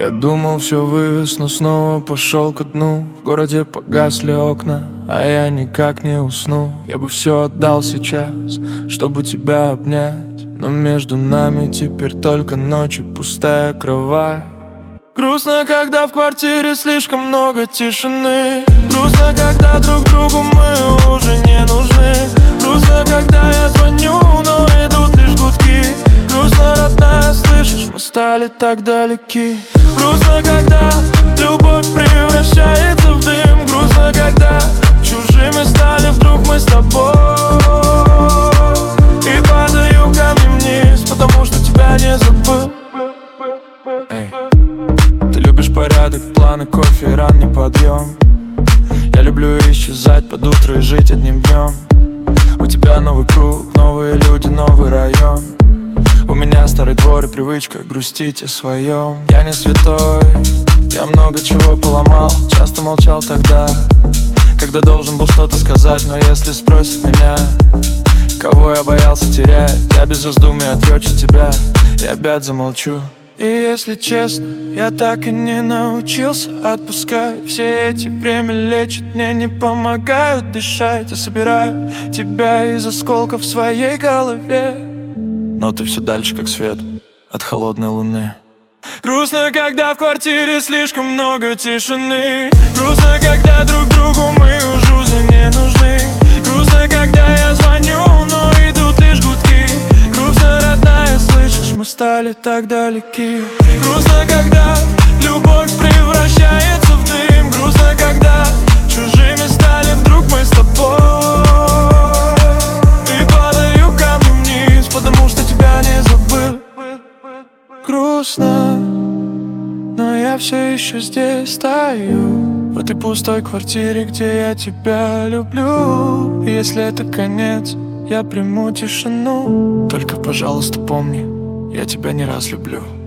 Я думал, все вывез, но снова пошел ко дну. В городе погасли окна, а я никак не усну. Я бы все отдал сейчас, чтобы тебя обнять, но между нами теперь только ночь и пустая кровать. Грустно, когда в квартире слишком много тишины. Грустно, когда друг другу мы уже не нужны. Грустно, когда я звоню, но идут лишь гудки. Грустно, родная, слышишь, мы стали так далеки. Грустно, когда любовь превращается в дым. Грустно, когда чужими стали вдруг мы с тобой. И падаю камнем вниз, потому что тебя не забыл. Эй. Ты любишь порядок, планы, кофе и ранний подъем. Я люблю исчезать под утро и жить одним днем. У тебя новый круг, новые люди, новый район. У меня старый двор и привычка грустить о своем. Я не святой, я много чего поломал. Часто молчал тогда, когда должен был что-то сказать. Но если спросят меня, кого я боялся терять, я без раздумий отвечу тебя и опять замолчу. И если честно, я так и не научился отпускать. Все эти время лечат, мне не помогают дышать. Я собираю тебя из осколков в своей голове, но ты все дальше, как свет от холодной луны. Грустно, когда в квартире слишком много тишины. Грустно, когда друг другу мы уже не нужны. Грустно, когда я звоню, но идут лишь гудки. Грустно, родная, слышишь, мы стали так далеки. Грустно, когда любовь превращается в дым. Грустно, когда чужими стали вдруг мы с тобой. И падаю камнем вниз, потому что тебя не забыл. Грустно, но я все еще здесь стою, в этой пустой квартире, где я тебя люблю. И если это конец, я приму тишину. Только, пожалуйста, помни, я тебя не раз люблю.